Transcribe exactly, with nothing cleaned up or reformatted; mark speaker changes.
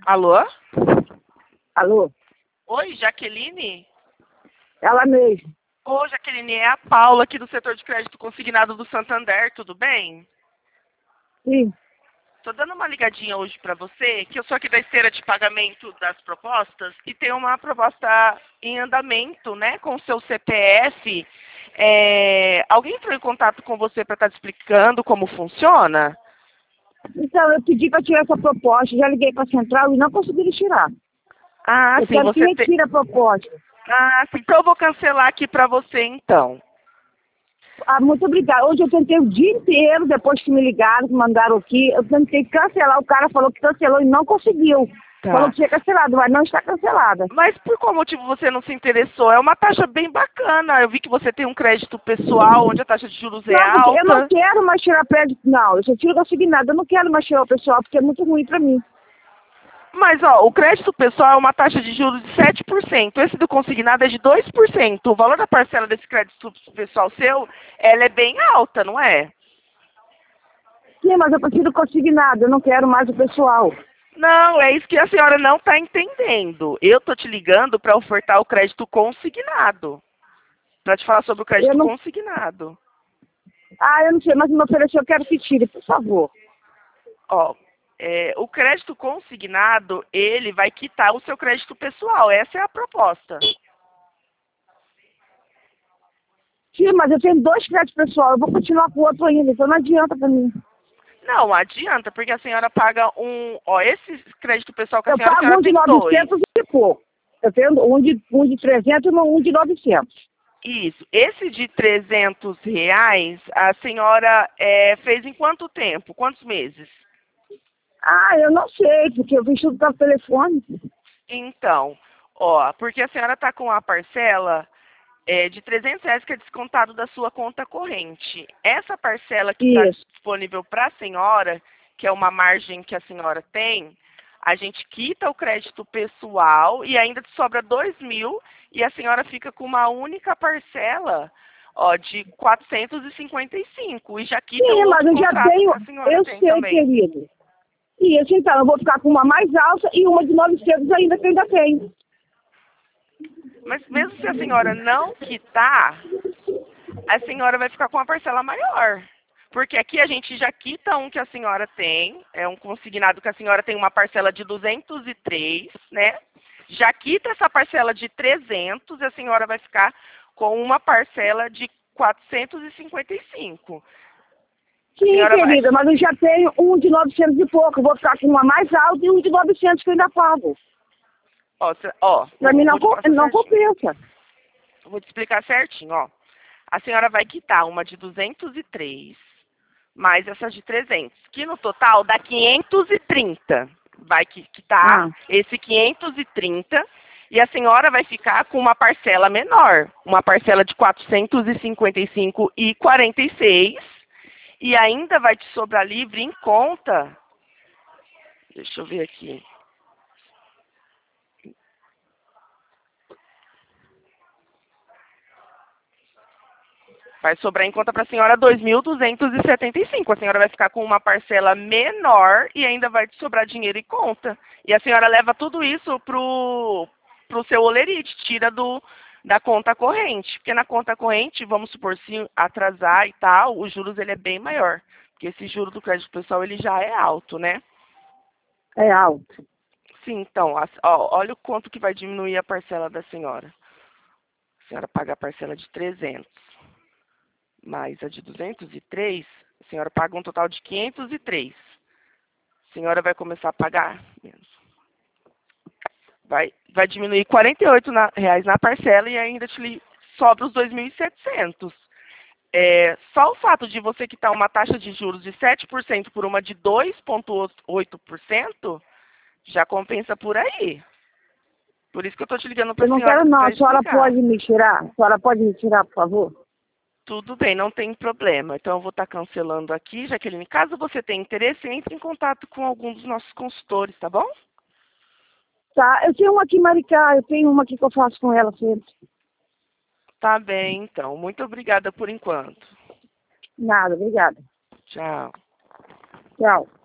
Speaker 1: Alô?
Speaker 2: Alô?
Speaker 1: Oi, Jaqueline?
Speaker 2: Ela mesmo.
Speaker 1: Oi, Jaqueline, é a Paula aqui do setor de crédito consignado do Santander, tudo bem?
Speaker 2: Sim.
Speaker 1: Tô dando uma ligadinha hoje pra você, que eu sou aqui da esteira de pagamento das propostas e tem uma proposta em andamento, né, com o seu C P F. É, alguém entrou em contato com você para estar te explicando como funciona?
Speaker 2: Então, eu pedi para tirar essa proposta, já liguei para a central e não conseguiram tirar.
Speaker 1: Ah,
Speaker 2: Eu
Speaker 1: sim,
Speaker 2: quero que
Speaker 1: você tem...
Speaker 2: retire a proposta.
Speaker 1: Ah, sim, então eu vou cancelar aqui pra você, então.
Speaker 2: Ah, muito obrigada. Hoje eu tentei o dia inteiro, depois que me ligaram, que mandaram aqui, eu tentei cancelar, o cara falou que cancelou e não conseguiu. Falou
Speaker 1: Tá.
Speaker 2: que tinha cancelado, mas não está cancelada.
Speaker 1: Mas por qual motivo você não se interessou? É uma taxa bem bacana. Eu vi que você tem um crédito pessoal, onde a taxa de juros é
Speaker 2: Não, porque eu não
Speaker 1: alta.
Speaker 2: quero mais tirar crédito, não. Eu só tiro consignado, eu não quero mais tirar o pessoal, porque é muito ruim para mim.
Speaker 1: Mas, ó, o crédito pessoal é uma taxa de juros de sete por cento. Esse do consignado é de dois por cento. O valor da parcela desse crédito pessoal seu, ela é bem alta, não é?
Speaker 2: Sim, mas eu prefiro consignado, eu não quero mais o pessoal.
Speaker 1: Não, é isso que a senhora não está entendendo. Eu tô te ligando para ofertar o crédito consignado. Para te falar sobre o
Speaker 2: Eu
Speaker 1: crédito
Speaker 2: não...
Speaker 1: consignado.
Speaker 2: Ah, eu não sei, mas me ofereceu, eu quero que tire, por favor.
Speaker 1: Ó, é, o crédito consignado, ele vai quitar o seu crédito pessoal. Essa é a proposta.
Speaker 2: Sim, mas eu tenho dois créditos pessoal, eu vou continuar com o outro ainda, então não adianta pra mim.
Speaker 1: Não adianta, porque a senhora paga um... Ó, esse crédito pessoal que a
Speaker 2: Eu
Speaker 1: senhora, a
Speaker 2: pago
Speaker 1: senhora
Speaker 2: um de
Speaker 1: tem dois.
Speaker 2: novecentos e pouco. Eu tenho um de, um de trezentos e um de novecentos.
Speaker 1: Isso. Esse de trezentos reais, a senhora é, fez em quanto tempo? Quantos meses?
Speaker 2: Ah, eu não sei, porque eu fiz tudo pelo telefone.
Speaker 1: Então, ó, porque a senhora está com a parcela é, de trezentos reais que é descontado da sua conta corrente. Essa parcela que está
Speaker 2: Isso.
Speaker 1: disponível para a senhora, que é uma margem que a senhora tem, a gente quita o crédito pessoal e ainda te sobra dois mil e a senhora fica com uma única parcela, ó, de quatrocentos e cinquenta e cinco e já quita o
Speaker 2: Sim, mas
Speaker 1: outro
Speaker 2: eu já
Speaker 1: contrato
Speaker 2: tenho,
Speaker 1: que a senhora
Speaker 2: eu
Speaker 1: tem
Speaker 2: sei,
Speaker 1: também.
Speaker 2: querido. Isso, então, eu vou ficar com uma mais alta e uma de novecentos ainda que eu ainda tenho.
Speaker 1: Mas mesmo se a senhora não quitar, a senhora vai ficar com uma parcela maior. Porque aqui a gente já quita um que a senhora tem, é um consignado que a senhora tem uma parcela de duzentos e três, né? Já quita essa parcela de trezentos e a senhora vai ficar com uma parcela de quatrocentos e cinquenta e cinco. A
Speaker 2: Sim,
Speaker 1: senhora vai...
Speaker 2: querida, mas eu já tenho um de novecentos e pouco. Eu vou ficar com uma mais alta e um de novecentos que eu ainda pago.
Speaker 1: Ó, cê- ó
Speaker 2: Pra mim
Speaker 1: vou,
Speaker 2: não,
Speaker 1: vou te
Speaker 2: co-
Speaker 1: passar
Speaker 2: não
Speaker 1: certinho.
Speaker 2: compensa.
Speaker 1: Vou te explicar certinho, ó. A senhora vai quitar uma de duzentos e três, mais essa de trezentos, que no total dá quinhentos e trinta. Vai qui- quitar
Speaker 2: Ah,
Speaker 1: esse quinhentos e trinta e a senhora vai ficar com uma parcela menor, uma parcela de quatrocentos e cinquenta e cinco e quarenta e seis, e ainda vai te sobrar livre em conta. Deixa eu ver aqui. Vai sobrar em conta para a senhora dois mil duzentos e setenta e cinco. A senhora vai ficar com uma parcela menor e ainda vai te sobrar dinheiro em conta. E a senhora leva tudo isso pro pro seu olerite, tira do da conta corrente, porque na conta corrente, vamos supor, se atrasar e tal, os juros ele é bem maior, porque esse juro do crédito pessoal ele já é alto, né?
Speaker 2: é alto.
Speaker 1: Sim, então, as- ó, olha o quanto que vai diminuir a parcela da senhora. A senhora paga a parcela de trezentos. Mais a de duzentos e três, a senhora paga um total de quinhentos e três. A senhora vai começar a pagar menos. Vai, vai diminuir quarenta e oito na- reais na parcela e ainda te li- sobra os dois mil e setecentos. É, só o fato de você quitar uma taxa de juros de sete por cento por uma de dois vírgula oito por cento já compensa por aí. Por isso que eu estou te ligando para
Speaker 2: Eu
Speaker 1: a
Speaker 2: não
Speaker 1: senhora
Speaker 2: quero não.
Speaker 1: para
Speaker 2: A senhora
Speaker 1: explicar.
Speaker 2: pode me tirar? A senhora pode me tirar, por favor?
Speaker 1: Tudo bem, não tem problema. Então eu vou estar cancelando aqui, Jaqueline. Caso você tenha interesse, entre em contato com algum dos nossos consultores, tá bom?
Speaker 2: Tá, eu tenho uma aqui em Maricá, eu tenho uma aqui que eu faço com ela sempre.
Speaker 1: Tá bem, então. Muito obrigada por enquanto.
Speaker 2: Nada, obrigada.
Speaker 1: Tchau.
Speaker 2: Tchau.